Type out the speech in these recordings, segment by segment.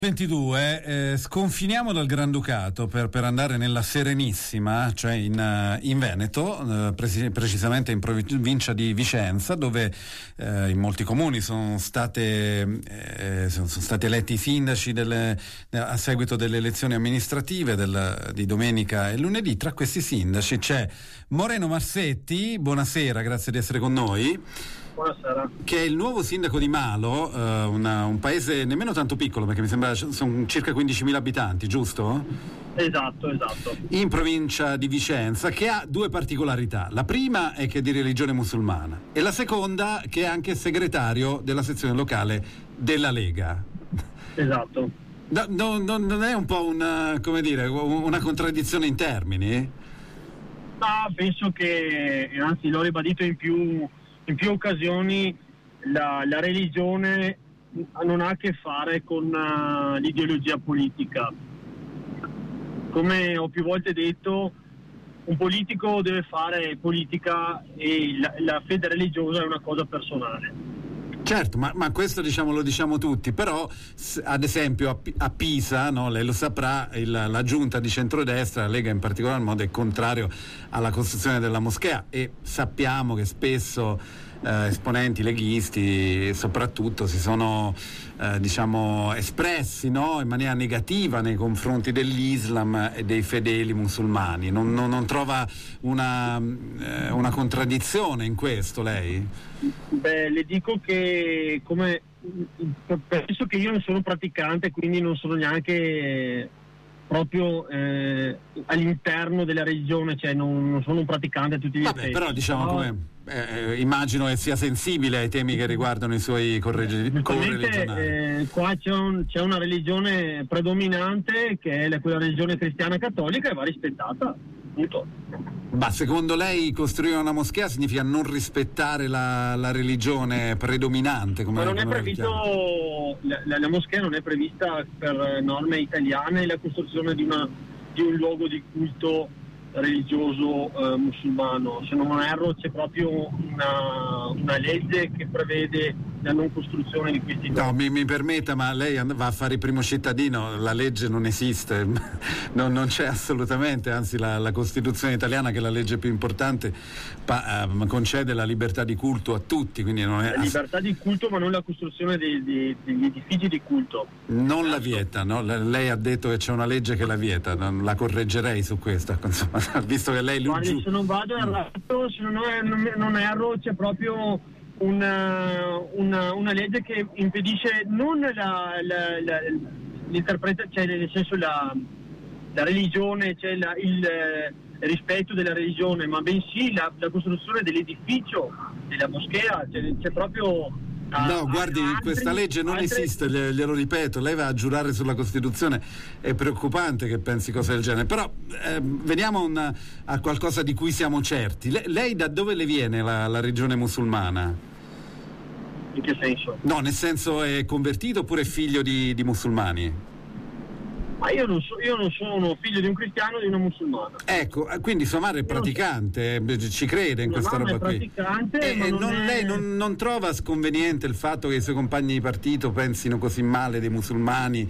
22, sconfiniamo dal Granducato per andare nella Serenissima, cioè in Veneto, precisamente in provincia di Vicenza, dove in molti comuni sono stati eletti i sindaci a seguito delle elezioni amministrative di domenica e lunedì. Tra questi sindaci c'è Moreno Marsetti. Buonasera, grazie di essere con noi. Buonasera. Che è il nuovo sindaco di Malo, un paese nemmeno tanto piccolo, perché mi sembra sono circa 15.000 abitanti, giusto? Esatto. In provincia di Vicenza, che ha due particolarità. La prima è che è di religione musulmana e la seconda che è anche segretario della sezione locale della Lega. Esatto. Non è un po' una contraddizione in termini? Ma penso che, anzi l'ho ribadito in più occasioni, la religione non ha a che fare con l'ideologia politica. Come ho più volte detto, un politico deve fare politica e la fede religiosa è una cosa personale. Certo, ma questo lo diciamo tutti, però ad esempio a Pisa, no, lei lo saprà, la giunta di centrodestra, la Lega in particolar modo, è contrario alla costruzione della moschea, e sappiamo che spesso esponenti leghisti soprattutto si sono espressi, no, in maniera negativa nei confronti dell'Islam e dei fedeli musulmani. Non trova una contraddizione in questo, lei? Beh, le dico che penso che io non sono praticante, quindi non sono neanche proprio all'interno della religione, cioè non sono un praticante a tutti gli effetti. Però immagino che sia sensibile ai temi che riguardano i suoi correligionari. Qua c'è una religione predominante, che è quella religione cristiana cattolica, e va rispettata, punto. Ma secondo lei costruire una moschea significa non rispettare la religione predominante? Ma non è previsto, la moschea non è prevista per norme italiane la costruzione di un luogo di culto religioso musulmano. Se non erro, c'è proprio una legge che prevede la non costruzione di questi luoghi. No, mi permetta, ma lei va a fare il primo cittadino, la legge non esiste, non c'è assolutamente, anzi la Costituzione italiana, che è la legge più importante, concede la libertà di culto a tutti, quindi non è... La libertà di culto, ma non la costruzione degli edifici di culto. Non la vieta, no? Lei ha detto che c'è una legge che la vieta, la correggerei su questo, insomma, visto che lei... Guardi, se non vado errato, se non erro, c'è proprio una legge che impedisce non l'interpretazione, cioè nel senso la religione, cioè il rispetto della religione, ma bensì la costruzione dell'edificio, della moschea, cioè, c'è proprio... No, guardi, questa legge non esiste, glielo ripeto, lei va a giurare sulla Costituzione, è preoccupante che pensi cose del genere, però veniamo a qualcosa di cui siamo certi. Lei da dove le viene la religione musulmana? In che senso? No, nel senso, è convertito oppure è figlio di musulmani? Ma io non sono figlio di un cristiano e di una musulmana. Ecco, quindi sua madre è praticante, ci crede in questa roba qui. Lei non trova sconveniente il fatto che i suoi compagni di partito pensino così male dei musulmani?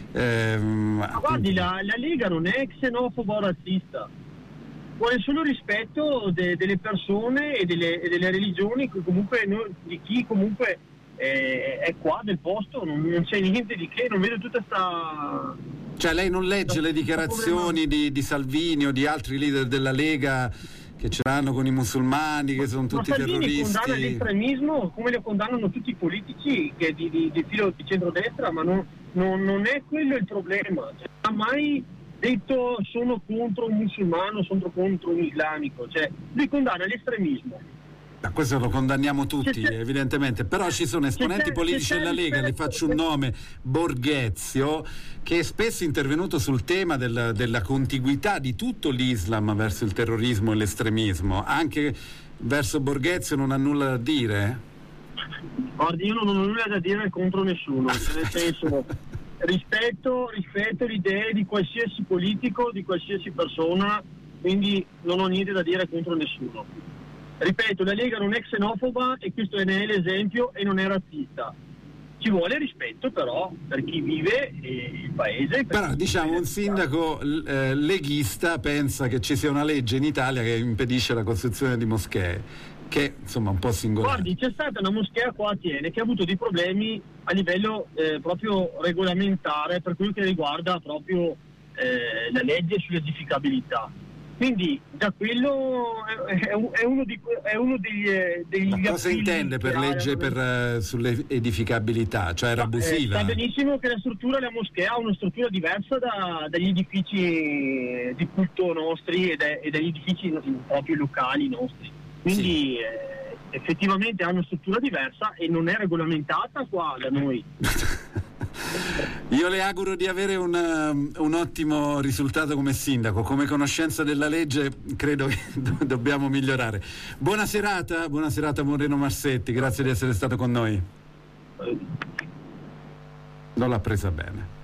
Ma guardi, la Lega non è xenofoba o razzista, vuole solo rispetto delle persone e delle religioni, di chi comunque è qua del posto, non c'è niente di che, non vedo tutta sta... Cioè lei non legge le dichiarazioni di Salvini o di altri leader della Lega che ce l'hanno con i musulmani, che sono tutti terroristi? Ma condanna l'estremismo come lo condannano tutti i politici che di filo di centrodestra, ma non è quello il problema. Cioè, non ha mai detto sono contro un musulmano, sono contro un islamico, cioè lui condanna l'estremismo. Questo lo condanniamo tutti, evidentemente, però ci sono esponenti politici della Lega, le faccio un nome, Borghezio, che è spesso intervenuto sul tema della contiguità di tutto l'Islam verso il terrorismo e l'estremismo. Anche verso Borghezio non ha nulla da dire? Guardi, io non ho nulla da dire contro nessuno, nel senso rispetto le idee di qualsiasi politico, di qualsiasi persona, quindi non ho niente da dire contro nessuno. Ripeto, la Lega non è xenofoba e questo ne è l'esempio, e non è razzista. ci vuole rispetto però per chi vive il paese. Però diciamo un sindaco leghista pensa che ci sia una legge in Italia che impedisce la costruzione di moschee, che insomma un po' singolare. Guardi, c'è stata una moschea qua a Atene che ha avuto dei problemi a livello proprio regolamentare per quello che riguarda proprio la legge sull'edificabilità. Quindi da quello è uno degli ma cosa intende per legge sull'edificabilità? Cioè era abusiva? Sa benissimo che la moschea ha una struttura diversa dagli edifici di culto nostri e dagli edifici proprio locali nostri. Quindi effettivamente ha una struttura diversa e non è regolamentata qua da noi. Io le auguro di avere un ottimo risultato come sindaco. Come conoscenza della legge credo che dobbiamo migliorare. Buona serata Moreno Marsetti, grazie di essere stato con noi. Non l'ha presa bene.